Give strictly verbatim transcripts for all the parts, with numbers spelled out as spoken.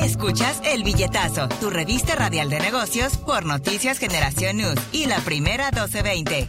Escuchas El Billetazo, tu revista radial de negocios por Noticias Generación News y La Primera doce veinte.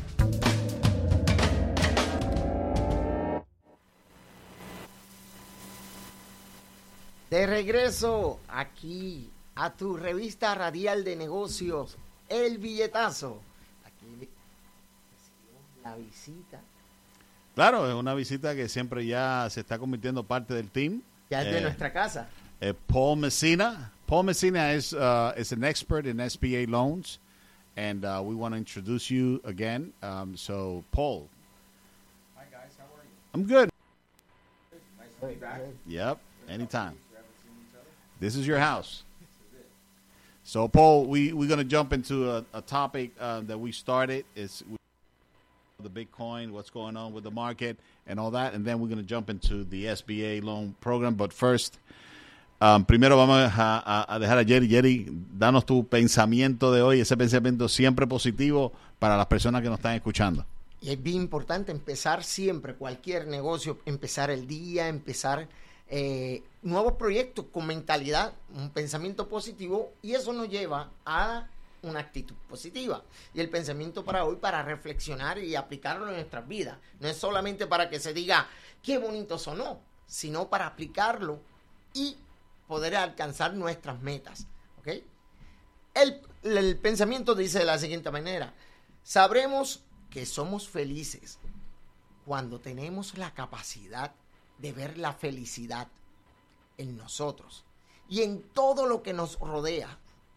De regreso aquí a tu revista radial de negocios, El Billetazo. Aquí recibimos la visita. Claro, es una visita que siempre ya se está convirtiendo parte del team. Ya es eh, de nuestra casa. Eh, Paul Messina. Paul Messina is uh, is an expert in S B A loans, and uh, we want to introduce you again. Um, so, Paul. Hi guys, how are you? I'm good. Nice to be back. Yep, anytime. We haven't seen each other. This is your house. This is it. So, Paul, we, we're going to jump into a, a topic uh, that we started. It's the Bitcoin, what's going on with the market, and all that. And then we're going to jump into the S B A loan program. But first, um, primero vamos a, a dejar a Jerry. Jerry, danos tu pensamiento de hoy, ese pensamiento siempre positivo para las personas que nos están escuchando. Y es bien importante empezar siempre, cualquier negocio, empezar el día, empezar eh, nuevos proyectos con mentalidad, un pensamiento positivo, y eso nos lleva a una actitud positiva. Y el pensamiento para hoy, para reflexionar y aplicarlo en nuestras vidas. No es solamente para que se diga qué bonito sonó, sino para aplicarlo y poder alcanzar nuestras metas. ¿Ok? El, el pensamiento dice de la siguiente manera: sabremos que somos felices cuando tenemos la capacidad de ver la felicidad en nosotros y en todo lo que nos rodea.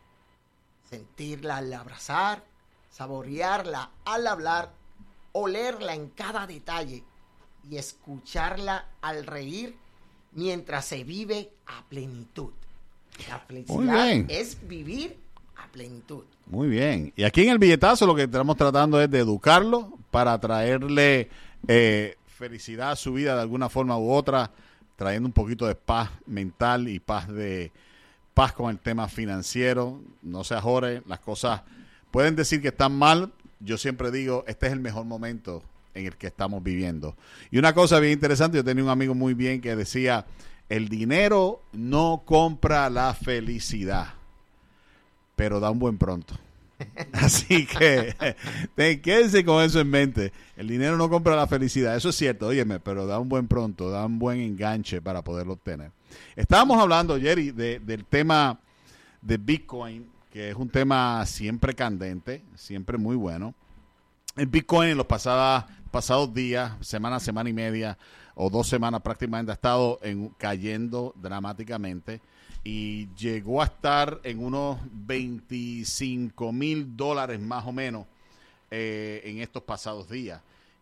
Sentirla al abrazar, saborearla al hablar, olerla en cada detalle y escucharla al reír mientras se vive a plenitud. La felicidad es vivir a plenitud. Muy bien. Y aquí en El Billetazo lo que estamos tratando es de educarlo para traerle eh, felicidad a su vida de alguna forma u otra, trayendo un poquito de paz mental y paz de paz con el tema financiero. No se ajore, las cosas pueden decir que están mal. Yo siempre digo, este es el mejor momento en el que estamos viviendo. Y una cosa bien interesante, yo tenía un amigo muy bien que decía, el dinero no compra la felicidad, pero da un buen pronto. Así que quédense con eso en mente. El dinero no compra la felicidad, eso es cierto, óyeme, pero da un buen pronto, da un buen enganche para poderlo obtener. Estábamos hablando, Jerry, de, del tema de Bitcoin, que es un tema siempre candente, siempre muy bueno. El Bitcoin en los pasados, pasados días, semana, semana y media o dos semanas prácticamente ha estado en, cayendo dramáticamente. Y llegó a estar en unos veinticinco mil dólares más o menos eh, en estos pasados días.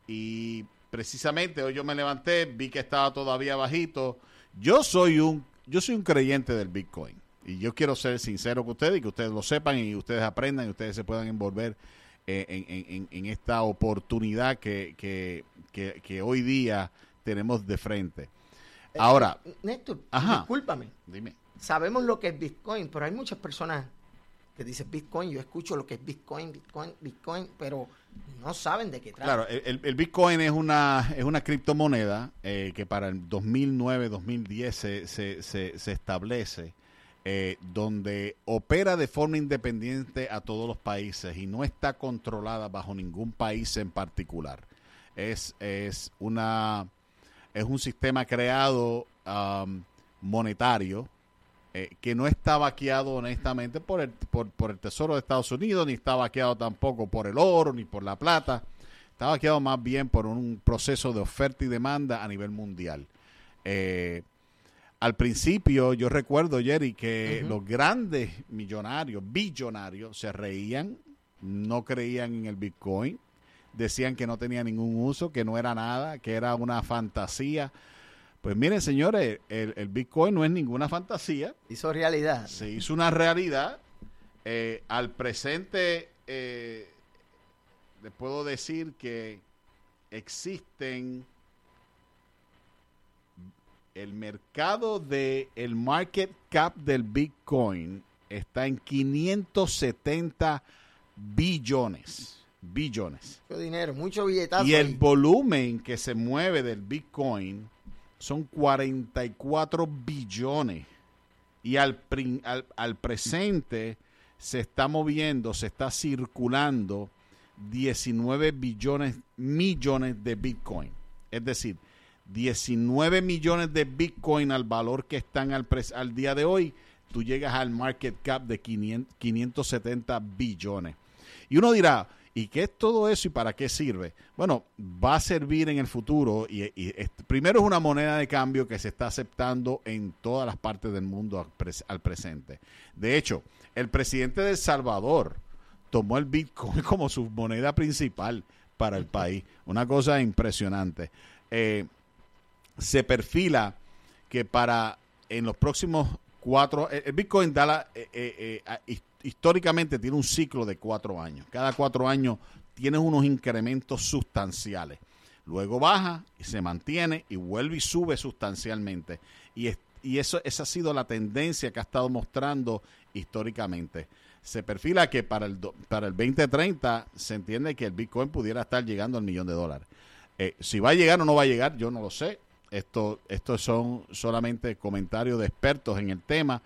Y precisamente hoy yo me levanté, vi que estaba todavía bajito. Yo soy un, yo soy un creyente del Bitcoin. Y yo quiero ser sincero con ustedes y que ustedes lo sepan y ustedes aprendan y ustedes se puedan envolver eh, en, en, en esta oportunidad que, que, que, que hoy día tenemos de frente. Ahora, eh, Néstor, ajá, discúlpame. Dime. Sabemos lo que es Bitcoin, pero hay muchas personas que dicen Bitcoin. Yo escucho lo que es Bitcoin, Bitcoin, Bitcoin, pero no saben de qué trata. Claro, el, el Bitcoin es una es una criptomoneda eh, que para el dos mil nueve, dos mil diez se, se, se, se establece, eh, donde opera de forma independiente a todos los países y no está controlada bajo ningún país en particular. Es, es, una, es un sistema creado um, monetario, Eh, que no está vaqueado honestamente por el, por, por el Tesoro de Estados Unidos, ni está vaqueado tampoco por el oro, ni por la plata. Está vaqueado más bien por un proceso de oferta y demanda a nivel mundial. Eh, al principio, yo recuerdo, Jerry, que uh-huh. los grandes millonarios, billonarios, se reían, no creían en el Bitcoin, decían que no tenía ningún uso, que no era nada, que era una fantasía. Pues miren, señores, el, el Bitcoin no es ninguna fantasía. Hizo realidad. Se hizo una realidad. Eh, al presente, eh, les puedo decir que existen el mercado de el market cap del Bitcoin está en quinientos setenta billones. Billones. Mucho dinero, mucho billetazo. Y el ahí. volumen que se mueve del Bitcoin son cuarenta y cuatro billones Y al, prin- al, al presente se está moviendo, se está circulando diecinueve billones, millones de Bitcoin. Es decir, diecinueve millones de Bitcoin al valor que están al, pres- al día de hoy, tú llegas al market cap de quinientos setenta billones. Y uno dirá, ¿y qué es todo eso y para qué sirve? Bueno, va a servir en el futuro y, y este, primero es una moneda de cambio que se está aceptando en todas las partes del mundo al, pres- al presente. De hecho, el presidente de El Salvador tomó el Bitcoin como su moneda principal para el país. Una cosa impresionante. Eh, se perfila que para en los próximos cuatro, el Bitcoin da la, eh, eh, eh, históricamente tiene un ciclo de cuatro años. Cada cuatro años tiene unos incrementos sustanciales. Luego baja y se mantiene y vuelve y sube sustancialmente. Y, es, y eso, esa ha sido la tendencia que ha estado mostrando históricamente. Se perfila que para el, para el veinte treinta se entiende que el Bitcoin pudiera estar llegando al millón de dólares. Eh, si va a llegar o no va a llegar, yo no lo sé. Esto, estos son solamente comentarios de expertos en el tema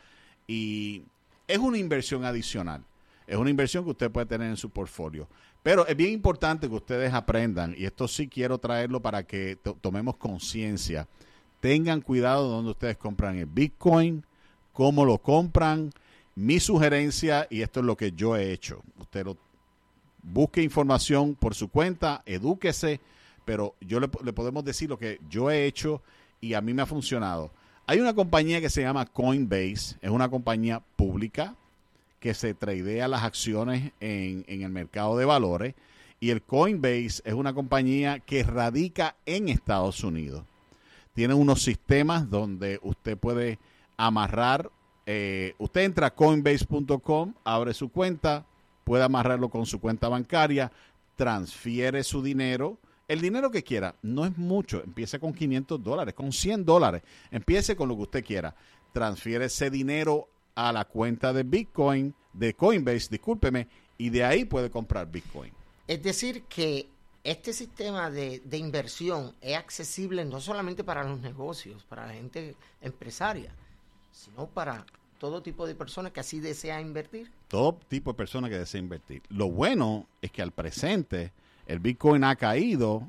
y es una inversión adicional. Es una inversión que usted puede tener en su portfolio. Pero es bien importante que ustedes aprendan, y esto sí quiero traerlo para que to- tomemos conciencia. Tengan cuidado donde ustedes compran el Bitcoin, cómo lo compran. Mi sugerencia, y esto es lo que yo he hecho, usted lo, busque información por su cuenta, edúquese, pero yo le, le podemos decir lo que yo he hecho y a mí me ha funcionado. Hay una compañía que se llama Coinbase, es una compañía pública que se tradea las acciones en, en el mercado de valores, y el Coinbase es una compañía que radica en Estados Unidos. Tiene unos sistemas donde usted puede amarrar, eh, usted entra a coinbase punto com, abre su cuenta, puede amarrarlo con su cuenta bancaria, transfiere su dinero, el dinero que quiera, no es mucho, empiece con quinientos dólares, con cien dólares, empiece con lo que usted quiera, transfiere ese dinero a la cuenta de Bitcoin, de Coinbase, discúlpeme, y de ahí puede comprar Bitcoin. Es decir, que este sistema de, de inversión es accesible no solamente para los negocios, para la gente empresaria, sino para todo tipo de personas que así desea invertir. Todo tipo de personas que desea invertir. Lo bueno es que al presente el Bitcoin ha caído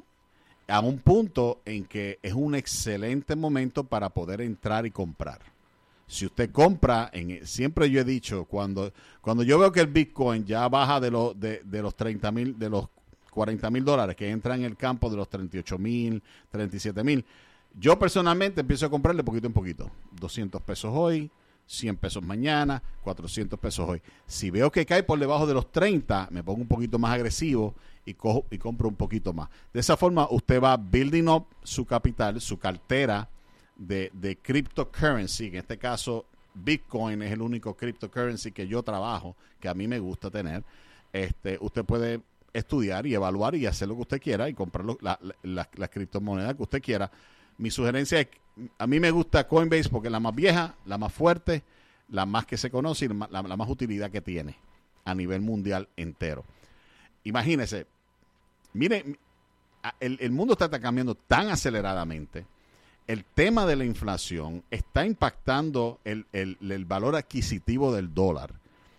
a un punto en que es un excelente momento para poder entrar y comprar. Si usted compra, en, siempre yo he dicho, cuando, cuando yo veo que el Bitcoin ya baja de, lo, de, de los treinta mil, de los cuarenta mil dólares, que entra en el campo de los treinta y ocho mil, treinta y siete mil, yo personalmente empiezo a comprarle poquito en poquito. doscientos pesos hoy, cien pesos mañana, cuatrocientos pesos hoy. Si veo que cae por debajo de los treinta, me pongo un poquito más agresivo y cojo y compro un poquito más. De esa forma, usted va building up su capital, su cartera de, de cryptocurrency. En este caso, Bitcoin es el único cryptocurrency que yo trabajo, que a mí me gusta tener. Este, usted puede estudiar y evaluar y hacer lo que usted quiera y comprar lo, la, la, la, la criptomoneda que usted quiera. Mi sugerencia es, a mí me gusta Coinbase porque es la más vieja, la más fuerte, la más que se conoce y la, la, la más utilidad que tiene a nivel mundial entero. Imagínese, mire, el, el mundo está cambiando tan aceleradamente. El tema de la inflación está impactando el, el, el valor adquisitivo del dólar.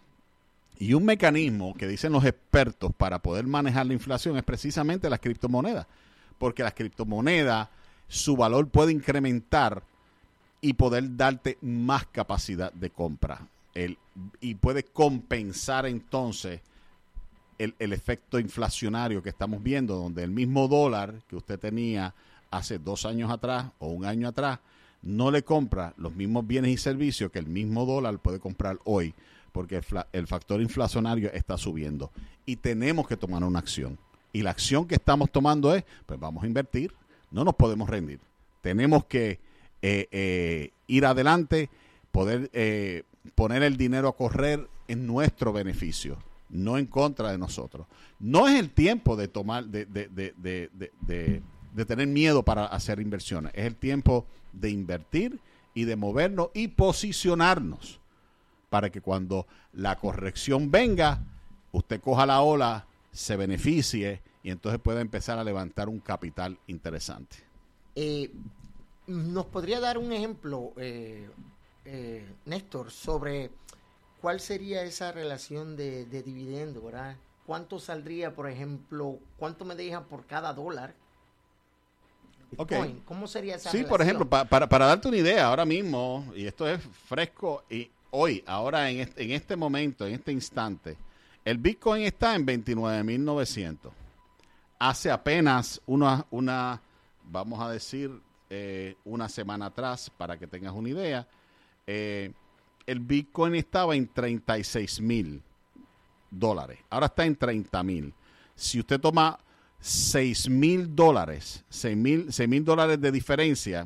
Y un mecanismo que dicen los expertos para poder manejar la inflación es precisamente las criptomonedas. Porque las criptomonedas, su valor puede incrementar y poder darte más capacidad de compra. El, y puede compensar entonces el, el efecto inflacionario que estamos viendo, donde el mismo dólar que usted tenía hace dos años atrás o un año atrás, no le compra los mismos bienes y servicios que el mismo dólar puede comprar hoy, porque el, el factor inflacionario está subiendo. Y tenemos que tomar una acción. Y la acción que estamos tomando es, pues vamos a invertir, no nos podemos rendir. Tenemos que eh, eh, ir adelante, poder eh, poner el dinero a correr en nuestro beneficio, no en contra de nosotros. No es el tiempo de tomar, de, de, de, de, de, de, de tener miedo para hacer inversiones. Es el tiempo de invertir y de movernos y posicionarnos para que cuando la corrección venga, usted coja la ola, se beneficie y entonces pueda empezar a levantar un capital interesante. Eh, ¿Nos podría dar un ejemplo, eh, eh, Néstor, sobre cuál sería esa relación de, de dividendo, ¿verdad? ¿Cuánto saldría, por ejemplo, cuánto me dejan por cada dólar? Okay. Bitcoin? ¿Cómo sería esa Sí, relación? por ejemplo, pa- para, para darte una idea, ahora mismo, y esto es fresco, y hoy, ahora en este, en este momento, en este instante, el Bitcoin está en veintinueve mil novecientos. Hace apenas una, una vamos a decir, eh, una semana atrás, para que tengas una idea, eh, el Bitcoin estaba en treinta y seis mil dólares. Ahora está en treinta mil. Si usted toma seis mil dólares, seis mil dólares de diferencia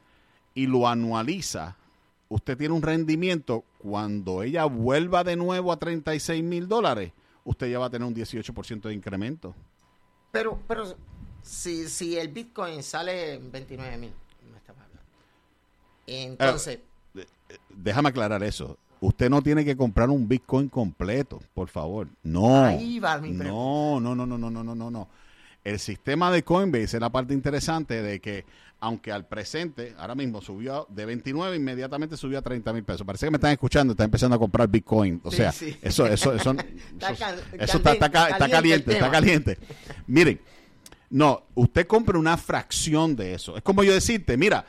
y lo anualiza, usted tiene un rendimiento. Cuando ella vuelva de nuevo a treinta y seis mil dólares, usted ya va a tener un dieciocho por ciento de incremento. Pero, pero si, si el Bitcoin sale en veintinueve mil, me estaba hablando. Entonces, Eh, déjame aclarar eso. Usted no tiene que comprar un Bitcoin completo, por favor. No. Ahí va mi pregunta. No, no, no, no, no, no, no, no, no. El sistema de Coinbase es la parte interesante de que, aunque al presente, ahora mismo subió de veintinueve, inmediatamente subió a treinta mil pesos. Parece que me están escuchando, están empezando a comprar Bitcoin. O Sí, sea, sí. eso, eso, eso, Está eso, cal- eso está, está, ca- está caliente caliente, el está tema. caliente. Miren, no, usted compra una fracción de eso. Es como yo decirte, mira,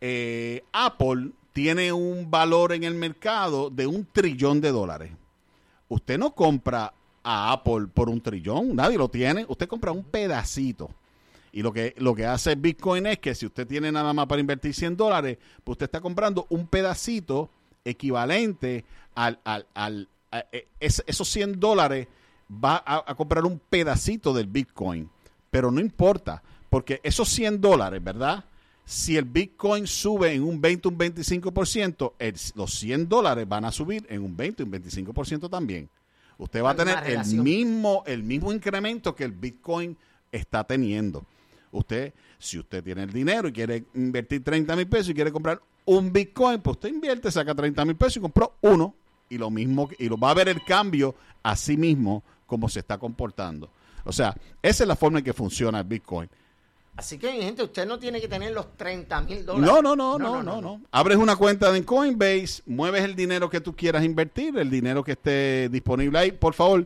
eh, Apple tiene un valor en el mercado de un trillón de dólares. Usted no compra a Apple por un trillón, nadie lo tiene. Usted compra un pedacito. Y lo que, lo que hace Bitcoin es que si usted tiene nada más para invertir cien dólares, pues usted está comprando un pedacito equivalente al, al, al a, a, es, esos cien dólares va a, a comprar un pedacito del Bitcoin. Pero no importa, porque esos cien dólares, ¿verdad? Si el Bitcoin sube en un veinte, un veinticinco por ciento, el, los cien dólares van a subir en un veinte, un veinticinco por ciento también. Usted va a tener el mismo, el mismo incremento que el Bitcoin está teniendo. Usted, si usted tiene el dinero y quiere invertir treinta mil pesos y quiere comprar un Bitcoin, pues usted invierte, saca treinta mil pesos y compró uno. Y lo mismo, y lo va a ver el cambio a sí mismo como se está comportando. O sea, esa es la forma en que funciona el Bitcoin. Así que, mi gente, usted no tiene que tener los treinta mil dólares. No, no, no, no, no, no. Abres una cuenta en Coinbase, mueves el dinero que tú quieras invertir, el dinero que esté disponible ahí. Por favor,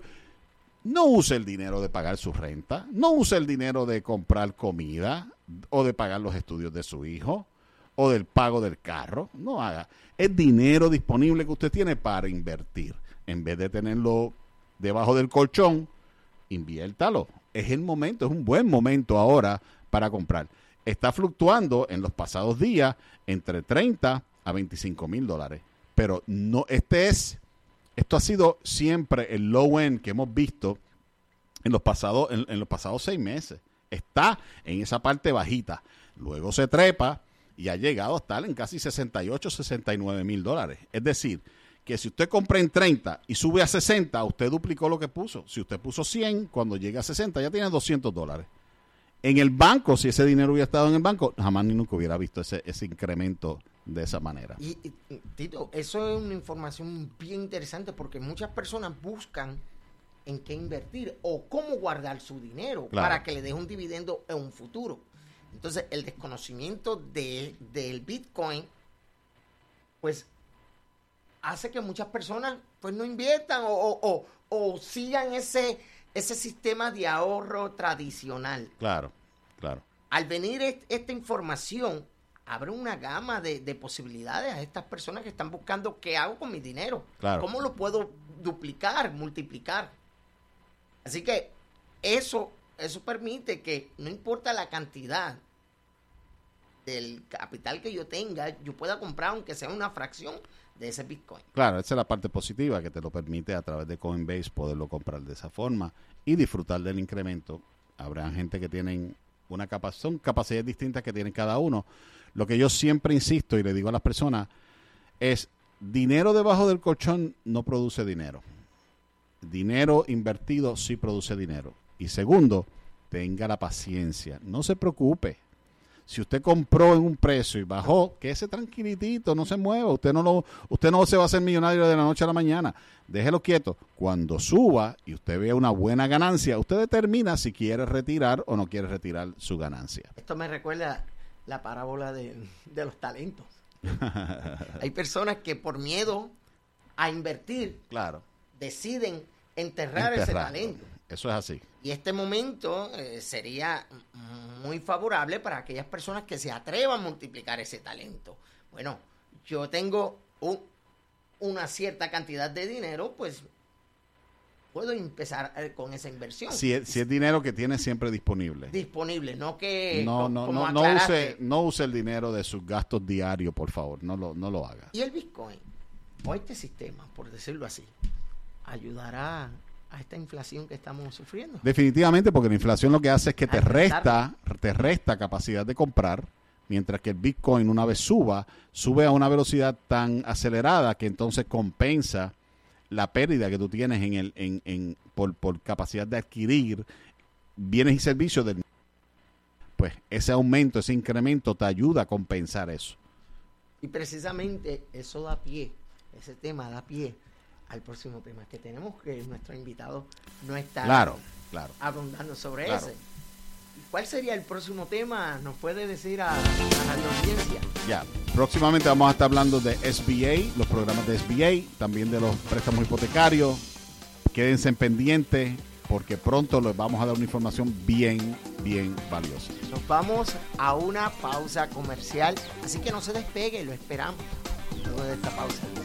no use el dinero de pagar su renta, no use el dinero de comprar comida o de pagar los estudios de su hijo o del pago del carro. No haga. Es dinero disponible que usted tiene para invertir. En vez de tenerlo debajo del colchón, inviértalo. Es el momento, es un buen momento ahora para comprar. Está fluctuando en los pasados días entre treinta a veinticinco mil dólares. Pero no, este es, esto ha sido siempre el low end que hemos visto en los pasados, en, en los pasados seis meses. Está en esa parte bajita. Luego se trepa y ha llegado a estar en casi sesenta y ocho, sesenta y nueve mil dólares. Es decir, que si usted compra en treinta y sube a sesenta, usted duplicó lo que puso. Si usted puso cien, cuando llega a sesenta ya tiene doscientos dólares. En el banco, si ese dinero hubiera estado en el banco, jamás ni nunca hubiera visto ese, ese incremento de esa manera. Y, y, Tito, eso es una información bien interesante porque muchas personas buscan en qué invertir o cómo guardar su dinero Claro. para que le deje un dividendo en un futuro. Entonces, el desconocimiento de, del Bitcoin, pues, hace que muchas personas pues no inviertan o, o, o, o sigan ese, ese sistema de ahorro tradicional. Claro, claro. Al venir est- esta información, abre una gama de, de posibilidades a estas personas que están buscando qué hago con mi dinero. Claro. ¿Cómo lo puedo duplicar, multiplicar? Así que eso, eso permite que no importa la cantidad del capital que yo tenga, yo pueda comprar aunque sea una fracción de ese Bitcoin. Claro, esa es la parte positiva que te lo permite a través de Coinbase poderlo comprar de esa forma y disfrutar del incremento. Habrá gente que tienen una capacidad, son capacidades distintas que tienen cada uno. Lo que yo siempre insisto y le digo a las personas es, dinero debajo del colchón no produce dinero. Dinero invertido sí produce dinero. Y segundo, tenga la paciencia, no se preocupe. Si usted compró en un precio y bajó, quédese tranquilitito, no se mueva. Usted no lo, usted no se va a hacer millonario de la noche a la mañana. Déjelo quieto. Cuando suba y usted vea una buena ganancia, usted determina si quiere retirar o no quiere retirar su ganancia. Esto me recuerda la parábola de, de los talentos. Hay personas que por miedo a invertir Claro. deciden enterrar ese Enterrarlo. talento. Eso es así. Y este momento eh, sería muy favorable para aquellas personas que se atrevan a multiplicar ese talento. Bueno, yo tengo un- una cierta cantidad de dinero, pues puedo empezar eh, con esa inversión. Si es, si es dinero que tiene siempre disponible. Disponible, no que No, co- no, como no, no aclaraste. use, no use el dinero de sus gastos diarios, por favor. No lo, no lo haga. Y el Bitcoin, o este sistema, por decirlo así, ayudará a esta inflación que estamos sufriendo. Definitivamente, porque la inflación lo que hace es que te Hay que resta, te resta capacidad de comprar, mientras que el Bitcoin, una vez suba, sube a una velocidad tan acelerada que entonces compensa la pérdida que tú tienes en el, en, en, por, por capacidad de adquirir bienes y servicios del. Pues ese aumento, ese incremento te ayuda a compensar eso. Y precisamente eso da pie, ese tema da pie al próximo tema que tenemos, que nuestro invitado no está Claro, claro. abundando sobre Claro. ese. ¿Y cuál sería el próximo tema? ¿Nos puede decir a, a la audiencia? Ya, próximamente vamos a estar hablando de S B A, los programas de S B A, también de los préstamos hipotecarios. Quédense en pendiente porque pronto les vamos a dar una información bien, bien valiosa. Nos vamos a una pausa comercial, así que no se despegue, lo esperamos luego de esta pausa.